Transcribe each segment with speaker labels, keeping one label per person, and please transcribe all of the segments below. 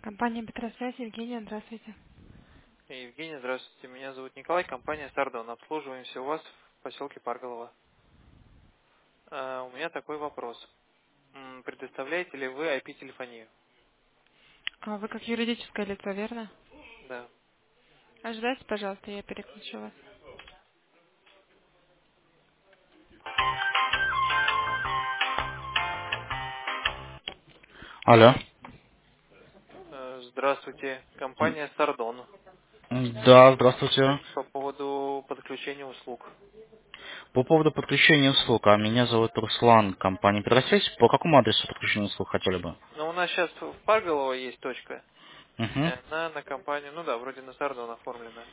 Speaker 1: Компания Петросвязь, Евгения, здравствуйте.
Speaker 2: Евгений, здравствуйте. Меня зовут Николай, компания Сардон. Обслуживаемся у вас в поселке Парголово. У меня такой вопрос. Предоставляете ли вы IP-телефонию?
Speaker 1: А вы как юридическое лицо, верно?
Speaker 2: Да.
Speaker 1: Ожидайте, пожалуйста, я переключу вас. Алло.
Speaker 2: Здравствуйте. Компания Сардон.
Speaker 1: Да, здравствуйте.
Speaker 2: По поводу подключения услуг.
Speaker 1: По поводу подключения услуг, а меня зовут Руслан, компания Петросвязь. По какому адресу подключения услуг хотели бы?
Speaker 2: Но у нас сейчас в Парголово есть точка. И
Speaker 1: Угу.
Speaker 2: она на компанию, ну да, вроде на Сардон оформлена.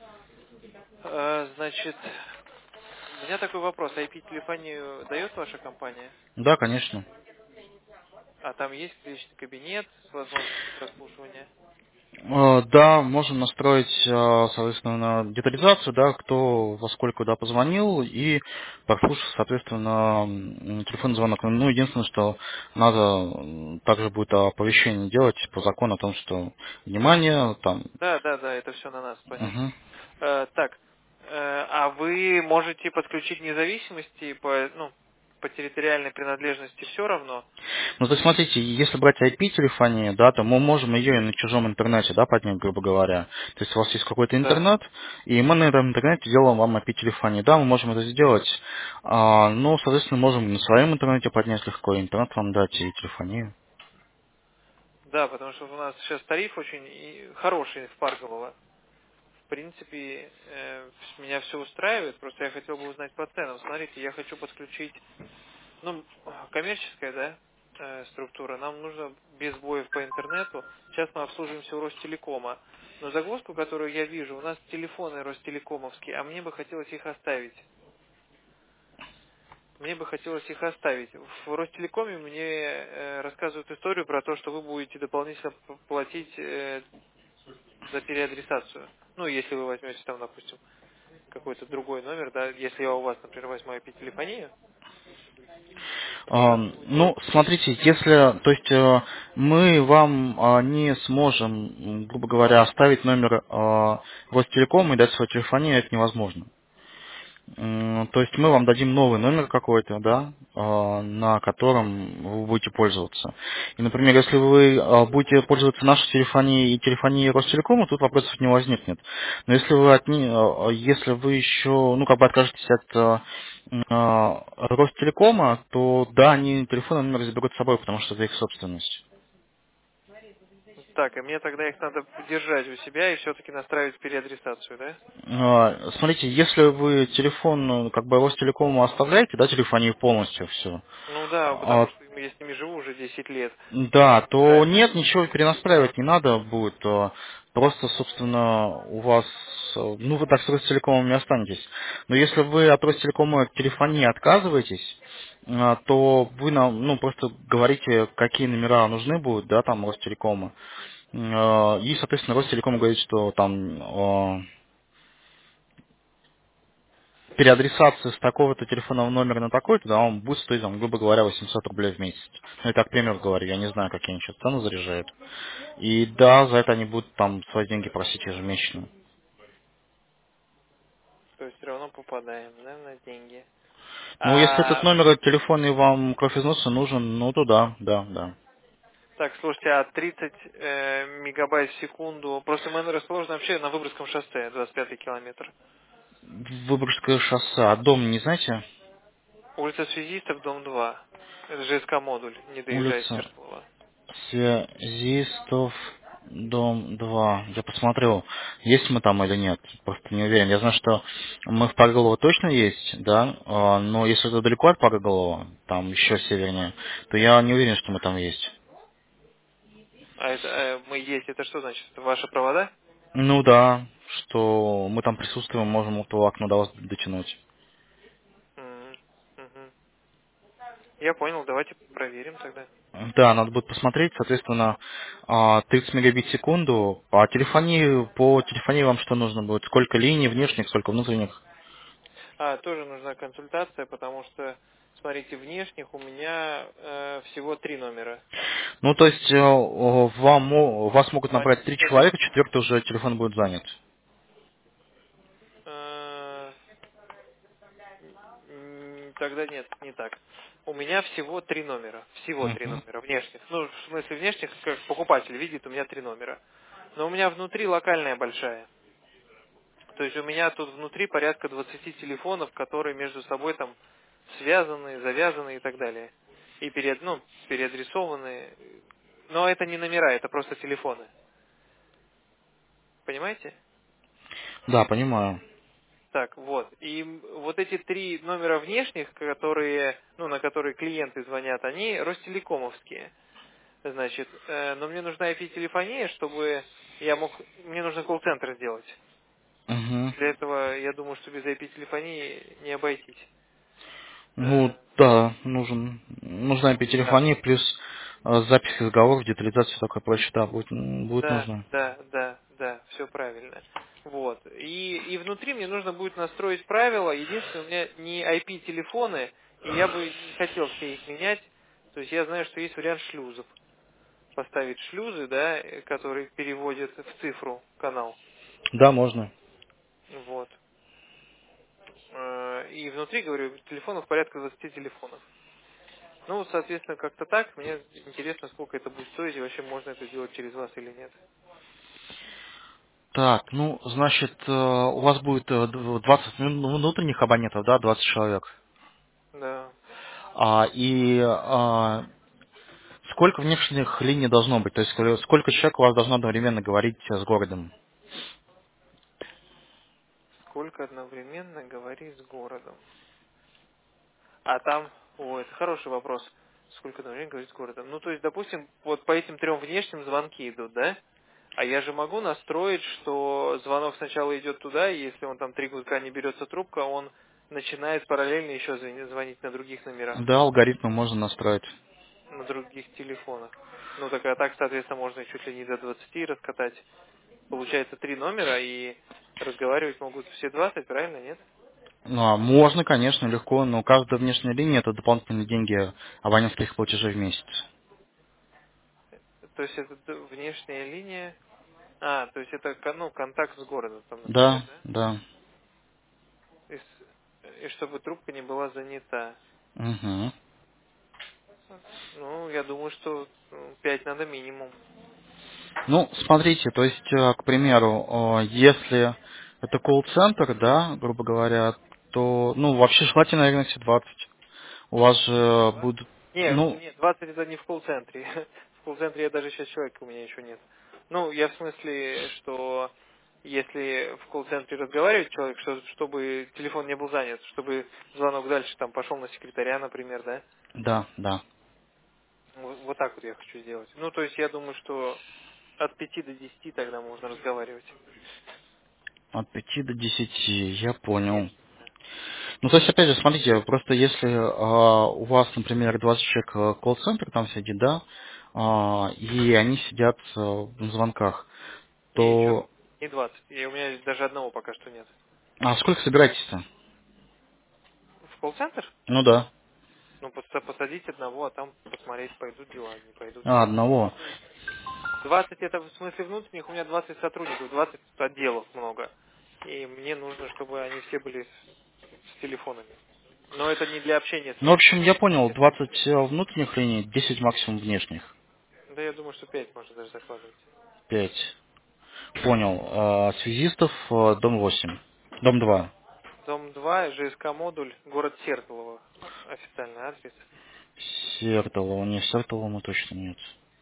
Speaker 2: Значит, у меня такой вопрос. IP-телефонию дает ваша компания?
Speaker 1: Да, конечно.
Speaker 2: А там есть личный кабинет с возможностью прослушивания?
Speaker 1: Да, можем настроить, соответственно, детализацию, да, кто во сколько куда позвонил, и прослушать, соответственно, телефонный звонок. Ну, единственное, что надо также будет оповещение делать по закону о том, что внимание, там.
Speaker 2: Да, да, да, это все на нас, понятно.
Speaker 1: Мгм.
Speaker 2: Так, а вы можете подключить независимости по территориальной принадлежности все равно?
Speaker 1: Ну, то есть, смотрите, если брать IP-телефонию, да, то мы можем ее и на чужом интернете, да, поднять, грубо говоря. То есть у вас есть какой-то
Speaker 2: Да.
Speaker 1: интернет, и мы на этом интернете делаем вам IP-телефонию. Да, мы можем это сделать, но, соответственно, можем и на своем интернете поднять легко, и интернет вам дать, и телефонию.
Speaker 2: Да, потому что у нас сейчас тариф очень хороший в Парголово. В принципе, меня все устраивает, просто я хотел бы узнать по ценам. Смотрите, я хочу подключить, коммерческая, да, структура. Нам нужно без сбоев по интернету. Сейчас мы обслуживаемся у Ростелекома. Но загвоздку, которую я вижу, у нас телефоны ростелекомовские, а мне бы хотелось их оставить. Мне бы хотелось их оставить. В Ростелекоме мне рассказывают историю про то, что вы будете дополнительно платить за переадресацию. Ну, если вы возьмете там, допустим, какой-то другой номер, да, если я у вас, например, возьму IP-телефонию, это будет...
Speaker 1: Ну, смотрите, если, то есть мы вам не сможем, грубо говоря, оставить номер Ростелекома и дать свою телефонию, это невозможно. То есть мы вам дадим новый номер какой-то, да, на котором вы будете пользоваться. И, например, если вы будете пользоваться нашей телефонией и телефонией Ростелекома, тут вопросов не возникнет. Но если вы если вы еще, ну, как бы откажетесь от Ростелекома, то да, они телефонный номер заберут с собой, потому что это их собственность.
Speaker 2: Так, и мне тогда их надо держать у себя и все-таки настраивать переадресацию, да?
Speaker 1: Смотрите, если вы телефон, как бы Ростелекому оставляете, да, телефонию полностью все,
Speaker 2: Ну да, потому что я с ними живу уже 10 лет.
Speaker 1: да, то
Speaker 2: Правильно?
Speaker 1: нет, ничего перенастраивать не надо будет. Просто, собственно, у вас, ну, вы так с Ростелекомом останетесь. Но если вы от Ростелекома телефонии отказываетесь, то вы нам, ну, просто говорите, какие номера нужны будут, да, там, Ростелекома. И, соответственно, Ростелеком говорит, что там переадресация с такого-то телефонного номера на такой-то, да, он будет стоить, там, грубо говоря, 800 рублей в месяц. Ну, я так, к примеру, говорю, я не знаю, какие они сейчас цены заряжают. И да, за это они будут там свои деньги просить ежемесячно.
Speaker 2: То есть все равно попадаем, да, на деньги.
Speaker 1: Ну, если этот
Speaker 2: А,
Speaker 1: номер телефонный вам кровь из носа нужен, ну, то да, да, да.
Speaker 2: так, слушайте, а 30 мегабайт в секунду, просто мы расположены вообще на Выборгском шоссе, 25-й километр.
Speaker 1: Выборгское шоссе, а дом не знаете?
Speaker 2: Улица Связистов, дом 2. Это ЖСК модуль, не доезжая
Speaker 1: Улица
Speaker 2: Свердлова.
Speaker 1: Связистов, дом 2. Я посмотрел, есть мы там или нет. Просто не уверен. Я знаю, что мы в Парголово точно есть, да, но если это далеко от Парголова, там еще севернее, то я не уверен, что мы там есть.
Speaker 2: А это мы есть, это что значит? Ваши провода?
Speaker 1: Ну да, что мы там присутствуем, можем около окна до вас дотянуть.
Speaker 2: Мгм. Я понял, давайте проверим тогда.
Speaker 1: Да, надо будет посмотреть, соответственно, 30 мегабит в секунду. По телефонии вам что нужно будет? Сколько линий внешних, сколько внутренних?
Speaker 2: Тоже нужна консультация, потому что, смотрите, внешних у меня всего 3 номера.
Speaker 1: Ну, то есть вас могут
Speaker 2: А,
Speaker 1: набрать 3
Speaker 2: даже
Speaker 1: человека, четвертый уже телефон будет занят.
Speaker 2: э, тогда нет, не так. У меня всего 3 номера. Всего 3
Speaker 1: Мгм.
Speaker 2: номера внешних. Ну, в смысле внешних, как покупатель видит, у меня 3 номера. Но у меня внутри локальная большая. То есть у меня тут внутри порядка 20 телефонов, которые между собой там связаны, завязаны и так далее. И переадресованы. Но это не номера, это просто телефоны. Понимаете?
Speaker 1: Да, понимаю.
Speaker 2: Так, вот. И вот эти 3 номера внешних, которые, ну, на которые клиенты звонят, они ростелекомовские. Значит, но мне нужна IP-телефония, чтобы мне нужно колл-центр сделать.
Speaker 1: Мгм.
Speaker 2: Для этого, я думаю, что без IP-телефонии не обойтись.
Speaker 1: Ну, да, нужна
Speaker 2: Да.
Speaker 1: IP-телефония, плюс запись разговоров, детализация такое прочее, да, будет
Speaker 2: Да,
Speaker 1: нужно.
Speaker 2: да, да, да, все правильно. Вот. И внутри мне нужно будет настроить правила. Единственное, у меня не IP-телефоны, и я бы не хотел все их менять. То есть я знаю, что есть вариант шлюзов. Поставить шлюзы, да, которые переводят в цифру канал.
Speaker 1: Да, можно.
Speaker 2: Вот. И внутри, говорю, телефонов порядка 20 телефонов. Ну, соответственно, как-то так. Мне интересно, сколько это будет стоить, и вообще можно это сделать через вас или нет.
Speaker 1: Так, ну, значит, у вас будет 20 внутренних абонентов, да, 20 человек.
Speaker 2: Да.
Speaker 1: Сколько внешних линий должно быть? То есть сколько человек у вас должно одновременно говорить с городом?
Speaker 2: Сколько одновременно говорить с городом? А там, это хороший вопрос. Сколько одновременно говорить с городом? Ну, то есть, допустим, вот по этим 3 внешним звонки идут, да? А я же могу настроить, что звонок сначала идет туда, и если он там 3 гудка не берется трубка, он начинает параллельно еще звонить на других номерах,
Speaker 1: Да, алгоритмы можно настроить.
Speaker 2: на других телефонах. Ну, так, а так, соответственно, можно чуть ли не до 20 раскатать. Получается 3 номера, и разговаривать могут все 20, правильно, нет?
Speaker 1: Ну, а можно, конечно, легко, но каждая внешняя линия это дополнительные деньги абонентских платежей в месяц.
Speaker 2: То есть это внешняя линия. То есть это контакт с городом, там, например,
Speaker 1: Да,
Speaker 2: да?
Speaker 1: да.
Speaker 2: И чтобы трубка не была занята.
Speaker 1: Мгм.
Speaker 2: Ну, я думаю, что 5 надо минимум.
Speaker 1: Ну, смотрите, то есть, к примеру, если это колл-центр, да, грубо говоря, то, ну, вообще желательно, наверное, все 20. У вас же
Speaker 2: 20?
Speaker 1: будут,
Speaker 2: Нет,
Speaker 1: ну,
Speaker 2: нет, 20 это не в колл-центре. В колл-центре я даже сейчас человека у меня еще нет. Ну, я в смысле, что если в колл-центре разговаривает человек, чтобы телефон не был занят, чтобы звонок дальше там пошел на секретаря, например, да?
Speaker 1: да, да,
Speaker 2: Вот так вот я хочу сделать. Ну, то есть я думаю, что от 5 до 10 тогда можно разговаривать.
Speaker 1: от 5 до 10, я понял.
Speaker 2: Внешне.
Speaker 1: Ну, то есть, опять же, смотрите, просто если у вас, например, 20 человек колл-центр там сидит, да, и они сидят на звонках,
Speaker 2: Не, что,
Speaker 1: то...
Speaker 2: не 20. И у меня даже одного пока что нет.
Speaker 1: А сколько собираетесь-то?
Speaker 2: В колл-центр?
Speaker 1: Ну да.
Speaker 2: Ну, посадить одного, а там посмотреть, пойдут дела, не пойдут.
Speaker 1: Одного.
Speaker 2: 20 это в смысле внутренних, у меня 20 сотрудников, 20 отделов много. И мне нужно, чтобы они все были с телефонами. Но это не для общения с
Speaker 1: Ну, в
Speaker 2: местными.
Speaker 1: общем, я понял, 20 внутренних линий, 10 максимум внешних.
Speaker 2: Да я думаю, что 5 можно даже закладывать.
Speaker 1: 5. Понял. Связистов дом 8. Дом 2.
Speaker 2: Дом 2, ЖСК модуль, город Сертолово. Официальный адрес.
Speaker 1: Сертолово. Не, Сертолово мы точно нет.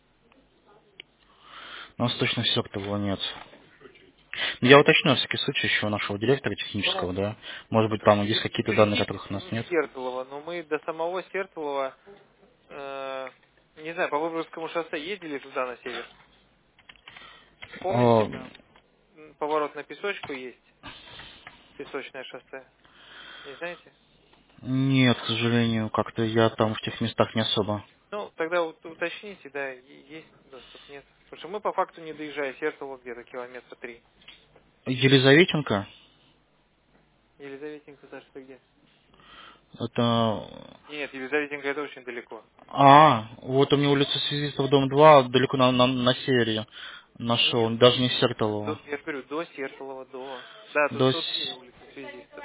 Speaker 1: У нас точно Сертолово нет. Ну, я уточню, на всякий случай, еще у нашего директора технического,
Speaker 2: Ну,
Speaker 1: да. Может быть, там есть какие-то данные,
Speaker 2: перейдите
Speaker 1: которых у нас
Speaker 2: в
Speaker 1: нет.
Speaker 2: Сертолово, но мы до самого Сертолова, не знаю, по Выборгскому шоссе ездили туда на север. Помните,
Speaker 1: О,
Speaker 2: там поворот на Песочку есть, Песочное шоссе. Не знаете?
Speaker 1: нет, к сожалению, как-то я там в тех местах не особо.
Speaker 2: Ну, тогда уточните, да, есть доступ, нет. Потому что мы по факту не доезжая Сертолово где-то километра 3.
Speaker 1: Елизаветинка?
Speaker 2: Елизаветинка, Саша, ты где?
Speaker 1: Это...
Speaker 2: Нет, Елизаветинка это очень далеко.
Speaker 1: Вот у меня улица Связистов, дом 2, далеко на севере нашел,
Speaker 2: Нет,
Speaker 1: даже не Сертолово.
Speaker 2: я говорю, до Сертолова, Да, тут
Speaker 1: До...
Speaker 2: 102 улица Связистов.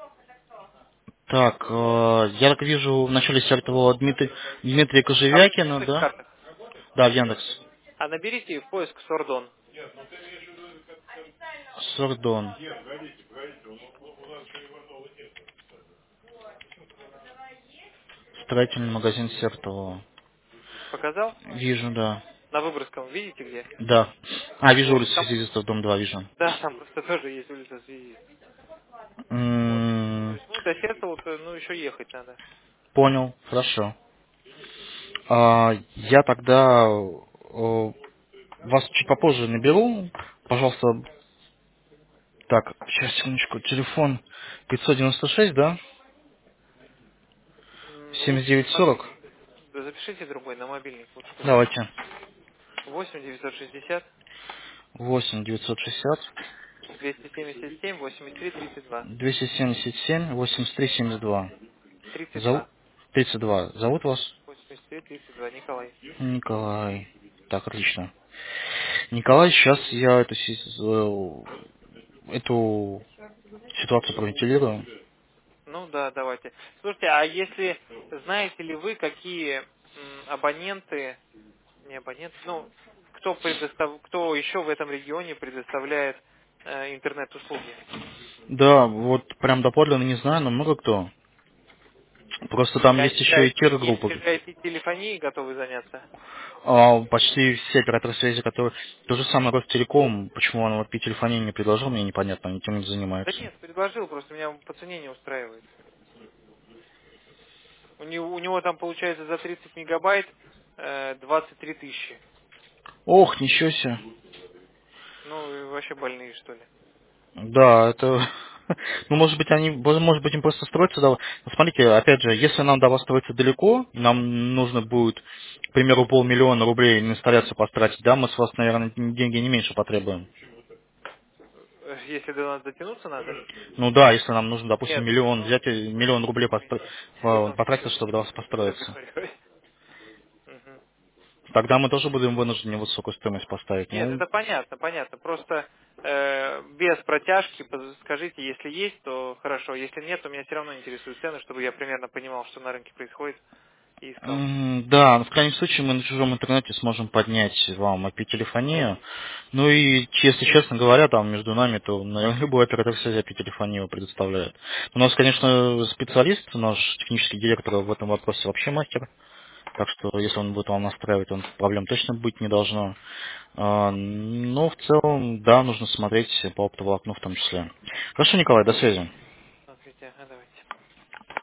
Speaker 1: Так, я так вижу в начале Сертолова Дмитрия
Speaker 2: А вы в
Speaker 1: Кожевякина,
Speaker 2: Яндекс
Speaker 1: да?
Speaker 2: картах?
Speaker 1: Да, в Яндекс.
Speaker 2: А наберите в поиск Сордон.
Speaker 1: Сордон. Строительный магазин Сертолова.
Speaker 2: Показал?
Speaker 1: Вижу, да.
Speaker 2: На Выборгском, видите где?
Speaker 1: Да. Вижу
Speaker 2: Вот,
Speaker 1: улицу
Speaker 2: там,
Speaker 1: Связистов, дом 2, вижу.
Speaker 2: да, там просто тоже есть улица Связистов. Вот. То
Speaker 1: М,
Speaker 2: есть, до Сертолова-то, еще ехать надо.
Speaker 1: Понял, хорошо. Я тогда вас чуть попозже наберу. Пожалуйста, так, сейчас, секундочку, телефон 596, да?
Speaker 2: Лучше на
Speaker 1: 7940.
Speaker 2: мобильник. Да запишите другой, на мобильник лучше позвонить.
Speaker 1: Давайте.
Speaker 2: 8 960
Speaker 1: 8 960
Speaker 2: 277 83 32.
Speaker 1: 277 83 72.
Speaker 2: 32.
Speaker 1: 32. Зовут вас?
Speaker 2: 83 32. Николай.
Speaker 1: Николай. Так, отлично. Николай, сейчас я эту ситуацию провентилирую.
Speaker 2: Ну да, давайте. Слушайте, а если знаете ли вы, какие абоненты, не абоненты, кто еще в этом регионе предоставляет интернет-услуги?
Speaker 1: Да, вот прям доподлинно не знаю, но много кто. Просто там есть еще и
Speaker 2: Если
Speaker 1: тир-группы.
Speaker 2: же IP-телефонией готовы заняться?
Speaker 1: Почти все операторы связи, которые... То же самое Ростелеком, почему он вот телефонию не предложил, мне непонятно, они тем не
Speaker 2: Да
Speaker 1: занимаются.
Speaker 2: нет, предложил, просто меня по цене не устраивает. У него там получается за 30 мегабайт 23 тысячи.
Speaker 1: Ох, ничего себе.
Speaker 2: Ну, и вообще больные, что ли.
Speaker 1: Да, это... Ну, может быть, им просто строиться... Да. Ну, смотрите, опять же, если нам до вас строиться далеко, и нам нужно будет, к примеру, 500 000 рублей на инсталляцию потратить, да, мы с вас, наверное, деньги не меньше потребуем.
Speaker 2: Если до нас дотянуться надо?
Speaker 1: Ну да, если нам нужно, допустим,
Speaker 2: Нет,
Speaker 1: миллион
Speaker 2: ну,
Speaker 1: взять и 1 000 000 рублей
Speaker 2: ну,
Speaker 1: потратить, чтобы до вас
Speaker 2: что вы
Speaker 1: построиться.
Speaker 2: разговариваете? Мгм.
Speaker 1: Тогда мы тоже будем вынуждены высокую стоимость поставить.
Speaker 2: Нет,
Speaker 1: Ну,
Speaker 2: это понятно, понятно. Просто без протяжки скажите, если есть, то хорошо. Если нет, то меня все равно интересуют цены, чтобы я примерно понимал, что на рынке происходит, и искал.
Speaker 1: Да, но в крайнем случае мы на чужом интернете сможем поднять вам IP-телефонию. Ну и, если честно говоря, там между нами, то наверное, любой оператор связи IP-телефонию предоставляет. У нас, конечно, специалист, наш технический директор в этом вопросе вообще мастер. Так что, если он будет вам настраивать, он проблем точно быть не должно. Но в целом, да, нужно смотреть по оптоволокну в том числе. Хорошо, Николай, до связи.
Speaker 2: Смотрите, ага, давайте.